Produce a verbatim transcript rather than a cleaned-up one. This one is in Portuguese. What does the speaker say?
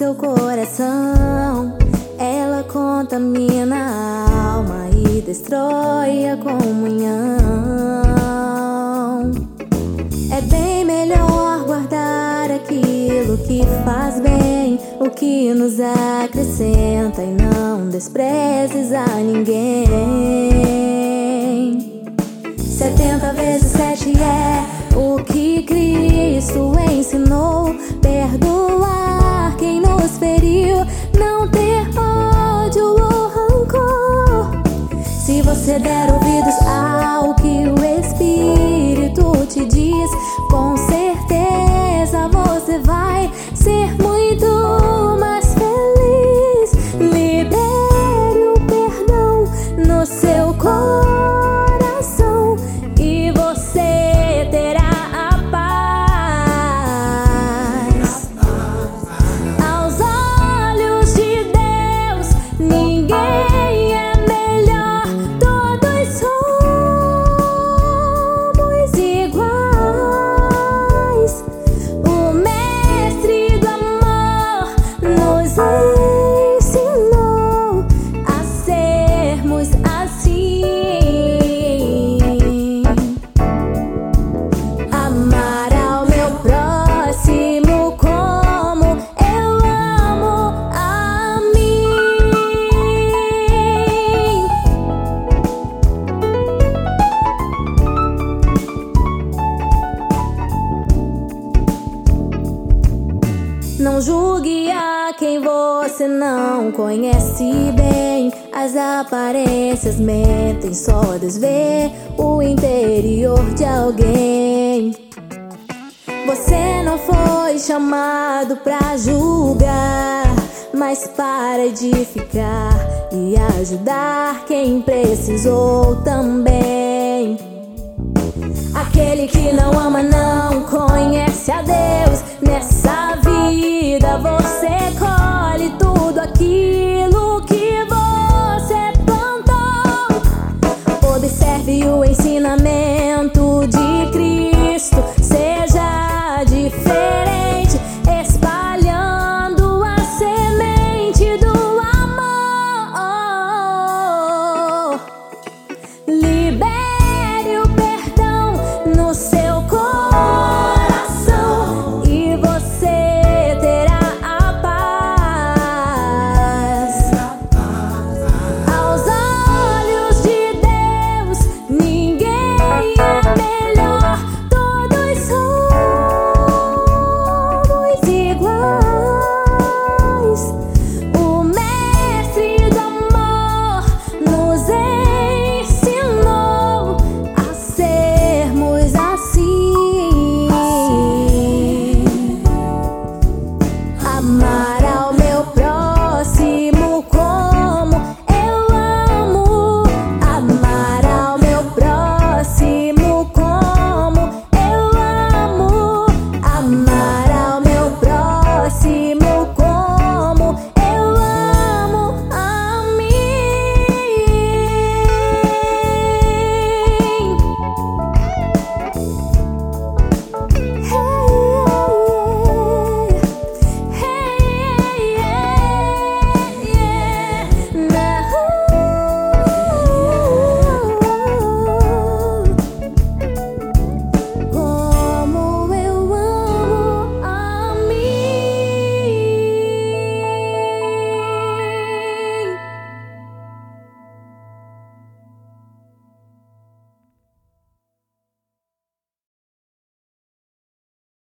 seu coração. Ela contamina a alma e destrói a comunhão. É bem melhor guardar aquilo que faz bem, o que nos acrescenta, e não desprezes a ninguém. Setenta vezes sete é o que Cristo ensinou. Perdoar quem nos feriu, não ter ódio ou rancor. Se você der ouvidos ao que o Espírito te diz, com certeza você vai ser muito mais feliz. Libere o perdão no seu coração e você terá a paz. Aos olhos de Deus, ninguém é melhor, todos somos iguais. O Mestre do amor nos ensinou a sermos assim. Amar ao meu próximo como eu amo a mim. Não julgue a quem você não conhece bem. As aparências mentem, só desvê o interior de alguém. Você não foi chamado pra julgar, mas para edificar e ajudar quem precisou também. Aquele que não ama não conhece a Deus. Nessa vida você colhe tudo aquilo